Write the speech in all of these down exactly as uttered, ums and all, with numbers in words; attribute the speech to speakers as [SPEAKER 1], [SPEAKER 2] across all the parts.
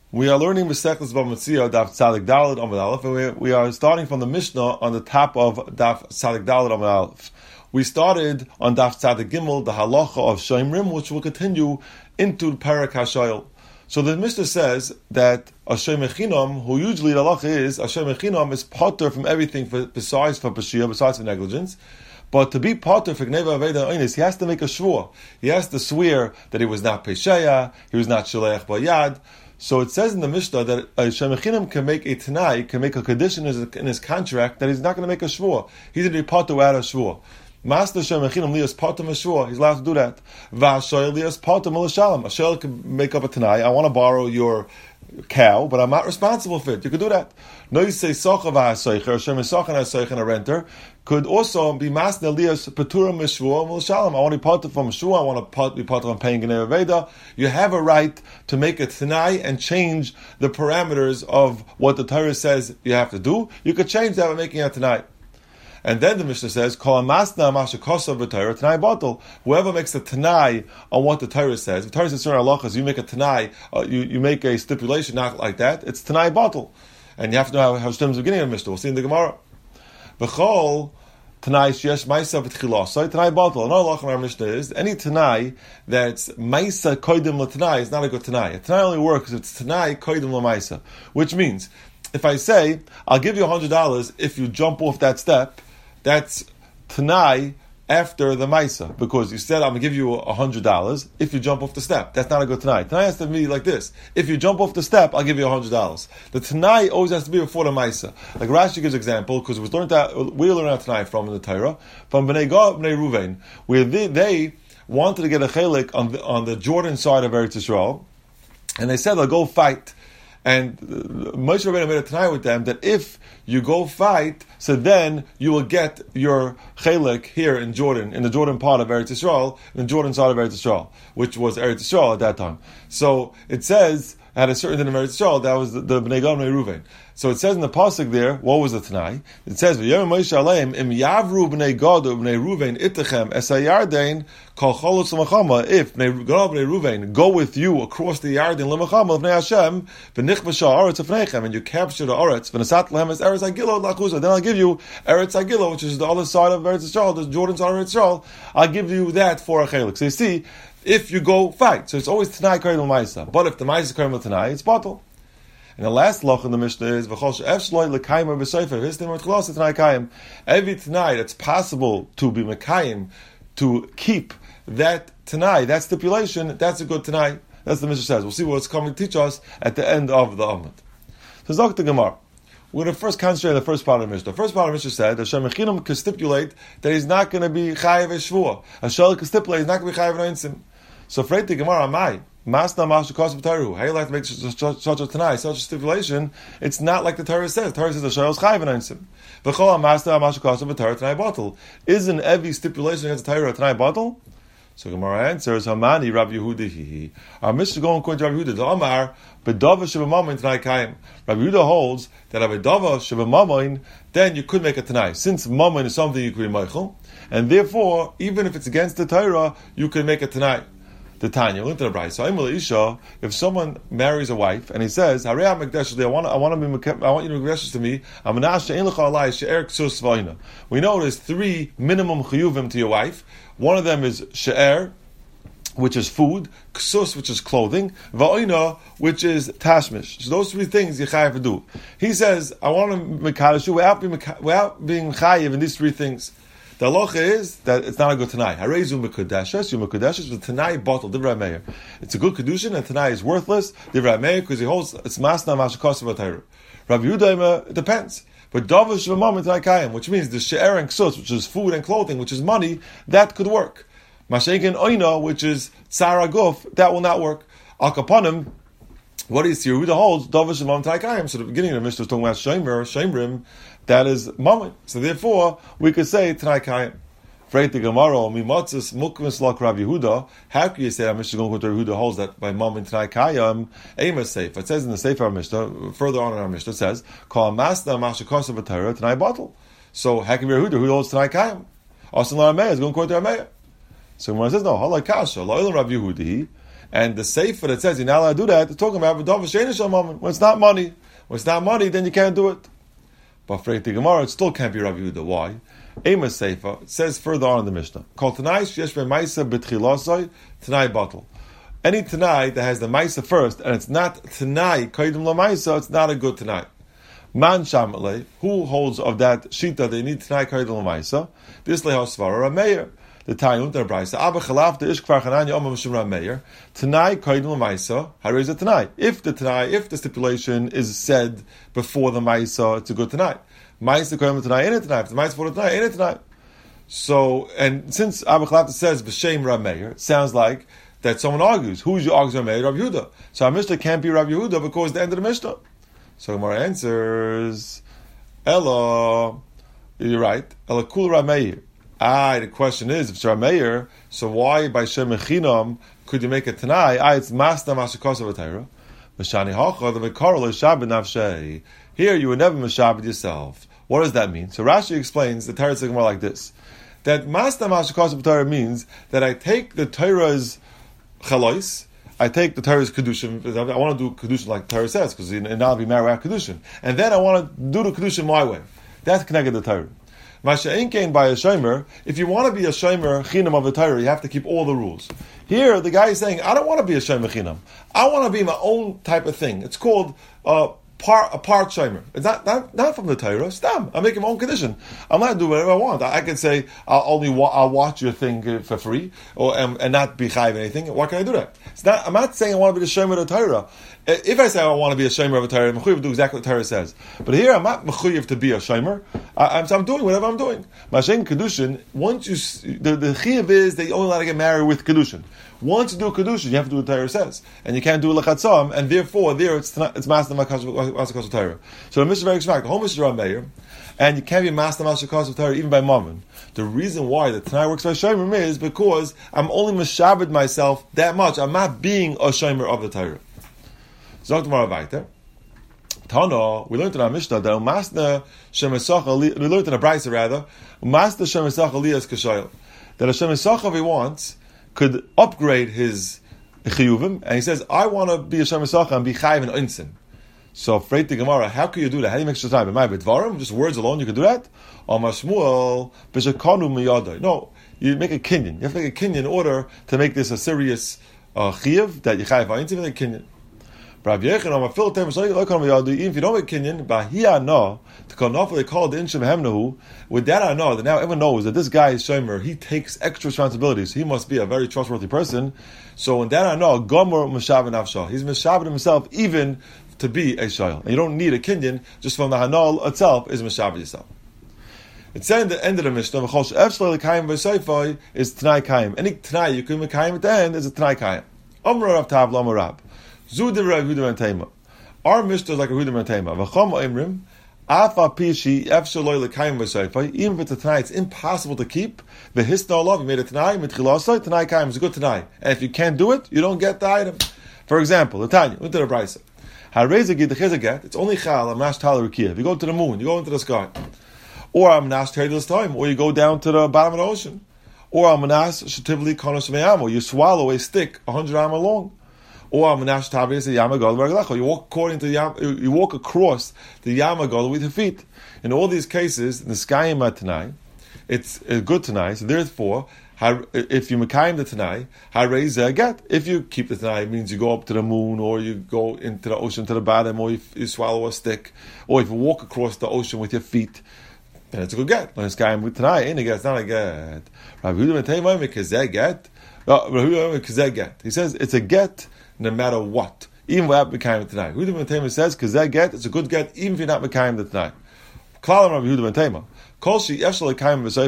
[SPEAKER 1] We are learning Masechtas Bava Metzia, Daf Tzadik Daled Amud Aleph, and we, we are starting from the Mishnah on the top of Daf Tzadik Daled Amud Aleph. We started on Daf Tzadik Gimel, the halacha of Shomrim, which will continue into Parak HaShoyel. So the Mishnah says that a Shem Echinam, who usually the halacha is, a Shem Echinam is potter from everything for, besides for Pashia, besides for negligence. But to be potter for Gneva Aveda Oinis, he has to make a shvur. He has to swear that he was not Pesheya, he was not Shaleach Bayad. So it says in the Mishnah that a Shem Echinam can make a Tanai, can make a condition in his, in his contract that he's not going to make a shvur. He's going to be potter without a shvur. Master Shem Echinam lias potter mashvur. He's allowed to do that. Va'ashoyel lias potter malashalom. A shoyel can make up a Tanai. I want to borrow your cow, but I'm not responsible for it. You could do that. No, you say socha va'asaycher, or Shem Esachan ha'asaycher, and a renter could also be master lias petura mashvur malashalom. I want to be potter from mashvur. I want to be potter from paying Gneva Aveda. You have a right to make a Tanai and change the parameters of what the Torah says you have to do. You could change that by making a Tanai. And then the Mishnah says, "Kol amasna mashakosav v'Torah Tanai bottle." Whoever makes a Tanai on what the Torah says, the Torah says certain halachas, you make a Tanai, uh, you, you make a stipulation not like that. It's Tanai bottle, and you have to know how how stems the beginning of the Mishnah. We'll see in the Gemara. V'chol Tanai sheyesh ma'isa v'tchilah. So Tanai bottle. Another halacha in our Mishnah is any Tanai that's ma'isa koidim l'Tanai is not a good Tanai. A Tanai only works if it's Tanai koidim l'ma'isa, which means if I say I'll give you a hundred dollars if you jump off that step. That's Tanai after the Maisa, because you said I'm going to give you a hundred dollars if you jump off the step. That's not a good Tanai. Tanai has to be like this. If you jump off the step, I'll give you a hundred dollars. The Tanai always has to be before the Maisa. Like Rashi gives example, because we learned that we learned our Tanai from in the Torah, from Bnei Gad, Bnei Ruvain, where they, they wanted to get a chelik on the, on the Jordan side of Eretz Yisrael, and they said they'll go fight. And Moshe Rabbeinu made a Tanai with them that if you go fight, so then you will get your chelik here in Jordan, in the Jordan part of Eretz Yisrael, in the Jordan side of Eretz Yisrael, which was Eretz Yisrael at that time. So it says, at a certain din of Eretz Yisrael, that was the, the Bnei Gad, Bnei Ruvain. So it says in the pasuk there, what was the Tanai? It says, "V'yom Moshe aleim im yavru Bnei Gad Bnei Ruvain itachem es hayarden kol cholos l'machama." If Bnei Gad Bnei Ruvain go with you across the Yarden l'machama of Bnei Hashem, v'nichvasha aretz afnechem, and you capture the aretz, v'nasat lehem es eretz agilo l'achuzah. Then I'll give you eretz agilo, which is the other side of Eretz Yisrael, the Jordan side of Eretz Yisrael. I'll give you that for a chelik. So you see, if you go fight, so it's always Tanai Karim L'Maisa. But if the Maisa Karim L'Tanai, it's bottle. And the last loch in the Mishnah is V'chol she'ef shloi l'kayim v'seifer histim v'tchilas Tanai Kayim. Every Tanai that's possible to be Mekayim, to keep that Tanai, that stipulation, that's a good Tanai. That's the Mishnah says. We'll see what's coming to teach us at the end of the Amud. So Doctor Gemara. We're going to first concentrate on the first part of the Mishnah. The first part of the Mishnah said that Shem Echinam can stipulate that he's not going to be chayiv shvur. A shel can stipulate he's not going to be chayiv noinsim. So afraid the Gemara, Amai, Masna Mashu Kosov Taru. How you like to make such, such a Tanai, such a stipulation? It's not like the Torah says. The Torah says the shel is chayiv noinsim. V'chol Masna Mashu Kosov Taru Tanai bottle. Isn't every stipulation against the Torah a Tanai bottle? So Gemara answers, Hamani Rav Yehuda. Our Mishnah is going according to Rav Yehuda. The Amar, Bedava Shevamamoin Tanai Kayim. Rav Yehuda holds that a Bedava Shevamamoin, then you could make a Tanai. Since Mamoin is something you could be Meichel, and therefore, even if it's against the Torah, you can make a Tanai. The Tanya, into the Brayso. So Isha, if someone marries a wife and he says, I want, I want to be, I want you to be gracious to me. We know there's three minimum chiyuvim to your wife. One of them is she'er, which is food, ksus, which is clothing, va'oina, which is tashmish. So those three things you chayiv to do. He says, I want to mekadosh you without being, without being chayiv in these three things. The halacha is that it's not a good Tanai. Harezu mekudeshes, you mekudeshes, but Tanai bottle, Divrei Meir. It's a good kedushin, and Tanai is worthless, Divrei Meir, because he holds, it's masna mashakos v'atayru. Rav Yehuda, it depends. But Davish v'mam Tanai kayim, which means the she'er and ksus, which is food and clothing, which is money, that could work. Mashaykin oina, which is tzara guf, that will not work. Al kapanim, what is Yehuda holds, Davish v'mam Tanai kayim. So the beginning of the Mishnah is talking about Shemer, Shemrim, that is moment. So therefore, we could say Tanai Kayim. Freit the Gemara, Mimatzis Mukmis Lak Rav Yehuda. How can you say that Mishnah going to Rav Yehuda holds that by moment Tanai Kayim? Ema Seif. It says in the Sefer of Mishnah, further on in our Mishnah, it says, Kol Masna Mashakos of a Torah Tanai bottle. So how can Rav Yehuda who holds Tanai Kayim? Asan La Rameh is going to quote the Rameh. So Gemara says no. Halai Kasha. Lo'ilam Rav Yehudi. And the sefer that says you're not allowed to do that, it's talking about when it's not money. When it's not money, then you can't do it. But for the Gemara, it still can't be Rabbi Yehuda. Why? Ema sefer, it says further on in the Mishnah, called Tanai sheyesh b'maisa b'tchilasai, Tanai batal. Any Tanai that has the Maisa first, and it's not Tanai, Kaidim la Maisa, it's not a good Tanai. Man Shamalei, who holds of that Shita, they need Tanai, Kaidim la Maisa, this Leha Svara, Rameir, the Tayun, the Braisa, Abba Chalaf, the Ishkvar Chananya, Oma Mishum Rameir, Tanai, Kaidim la Maisa, Harez a Tanai. If the Tanai, if the stipulation is said before the Maisa, it's a good Tanai. Maisa, Kaidim la Tanai, ain't a Tanai. If the Maisa for the Tanai, ain't a Tanai. So, and since Abba Chalaf says, B'Shem Rameir, it sounds like that someone argues. Who's your argues Rameir? Rabbi Yehuda. So our Mishnah can't be Rabbi Yehuda because it's the end of the Mishnah. So Gemara answers, Ella, you're right. Ella kul Rameir. Ah, the question is, if it's Rameir, so why by Shem Echinam could you make a Tanai? Ah, it's Masna Mashakos of a Torah. Mashani Hacha, the Mekar le Shabbat Nafshei. Here you would never Mashabbat yourself. What does that mean? So Rashi explains the Torah Gemara like this. That Masna Mashakos of a Torah means that I take the Torah's Chalois, I take the Torah's Kedushin, I want to do Kedushin like the Torah says, because in now I'll be married at Kedushin. And then I want to do the Kedushin my way. That's connected to the Torah. Masha'inkein by a Shomer, if you want to be a Shomer Chinam of the Torah, you have to keep all the rules. Here, the guy is saying, I don't want to be a Shomer Chinam. I want to be my own type of thing. It's called uh, part, a part Shomer. It's not, not, not from the Torah, stam. I'm making my own condition. I'm not doing whatever I want. I, I can say, I'll only wa- I'll watch your thing for free, or and, and not be chayiv anything. Why can I do that? It's not, I'm not saying I want to be the Shomer of the Torah. If I say I want to be a Shomer of a Torah, I'm mechuyev to do exactly what the Torah says. But here, I'm not mechuyev to be a Shomer. I, I'm, so I'm doing whatever I'm doing. Mashen Kedushin, once you, the, the chiyuv is that you only allowed to get married with Kedushin. Once you do Kedushin, you have to do what the Torah says. And you can't do Lechatzam, and therefore, there it's it's Masna Mashakos Torah. So the Mishnah is very exact. The whole Mishnah is Rameir, and you can't be Masna Mashakos Torah even by Mammon. The reason why the Tanai works by Shomer is because I'm only Meshabed myself that much. I'm not being a Shomer of the Torah. Zog tomorrow weiter. Tana, we learned in our Mishnah that Masna Shemesacha, we learned in a Brisa rather, Masna Shemesacha Liyas Kashayel. That a Shemesacha, if he wants, could upgrade his chiyuvim, and he says, I want to be a Shemesacha and be chayiv and insin. So, afraid the Gemara, how can you do that? How do you make sure time? Am I b'dvarim? Just words alone, you can do that? Or Mashmuel, b'shekanu miyadai. No, you make a kinyan. You have to make a kinyan in order to make this a serious uh, chiyuv that you chayiv and insin, make a kinyan. Rav Yechon, I'm a fill time, so you don't make if you don't make kinyan, bahia no, to call nof, they call the inshim hemnahu. With that, I know that now everyone knows that this guy is shomer. He takes extra responsibilities. He must be a very trustworthy person. So in that, I know gomer meshav nafsha. He's meshav himself even to be a shayl. And you don't need a kinyan just from the hanal itself is meshav yourself. It said in the end of the Mishnah, v'chol she'efshlo l'kayim v'seifai is t'nai kayim. Any t'nai you can make kayim at the end is a t'nai kayim. Amr Rav Tav l'amar Rab. Zudir Rav Yehuda ben Tema. Our Mishnah is like a Yehuda ben Tema. V'chom imrim, afa pishi efshaloi l'kayim v'seifai. Even if it's a t'nai, it's impossible to keep. V'hisna olav, you made a t'nai, mitchilasai, t'nai kayim is a good t'nai. And if you can't do it, you don't get the item. For example, the Tanya, into the Brisa. Hareza gid the get. It's only chal, I'm nash tal rikiya. If you go to the moon, you go into the sky. Or I'm nash this time, or you go down to the bottom of the ocean. Or I'm nash shetivli konos meyamo. You swallow a stick a hundred arm long. Or I'm nash tavis the yamagol v'raglacho. You walk according to the yam, you walk across the yamagol with your feet. In all these cases, in the sky and matanai, it's a good tanai. So therefore, if you mekayim the tanai, harei get. If you keep the tanai, it means you go up to the moon, or you go into the ocean to the bottom, or you, you swallow a stick, or if you walk across the ocean with your feet, then it's a good get. When it's mekayim with tanai, ain't a get. It's not a get. Rabbi Yehuda ben Tema mekazeh get. Rabbi Yehuda mekazeh get. He says it's a get no matter what, even without mekayim the tanai. Yehuda ben Tema says kazeh get. It's a good get even if you're not mekayim the tanai. Klalam Rabbi Yehuda ben Tema. Anything you can be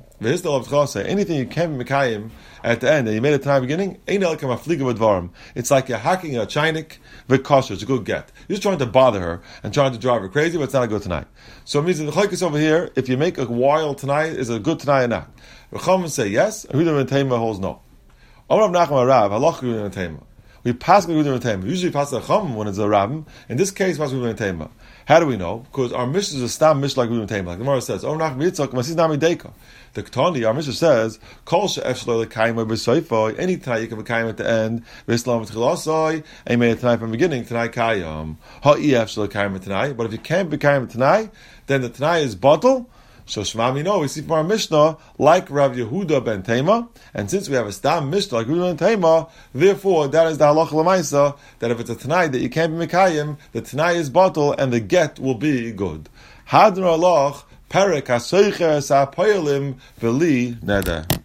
[SPEAKER 1] Mekayim at the end, and you made it to the beginning, it's like you're hacking a chinik, it's a good get. You're just trying to bother her and trying to drive her crazy, but it's not a good tonight. So it means that the chayk over here, if you make a while tonight, is it a good tonight or not? Recham say yes, and Yehuda ben Tema holds no. we pass like we do in Tema. Usually we pass the Chum when it's a Rabbim. In this case, we pass like we do in Tema. How do we know? Because our Mishnah is a stam Mishnah like we do in Tema. Like the Gemara says, "Oh, nach mitzvah, masis nami deika." The Ketani, our Mishnah says, "Kol she'ef shelo lekayim b'soifoi." Any tanai you can bekayim at the end. V'islam v'tchilasoi. And you made a tanai from the beginning. Tanai kayam. Ha'ef shelo lekayim tanai. But if you can't bekayim tanai, then the tanai is bottle. So Shema know we see from our Mishnah like Rav Yehuda ben Tema, and since we have a stam Mishnah like Rav Yehuda ben Tema, therefore that is the halacha l'maisa that if it's a tanai that you can't be mekayim, the tanai is bottle and the get will be good. Hadron alach perek hasoicher sa poyalim v'li neder.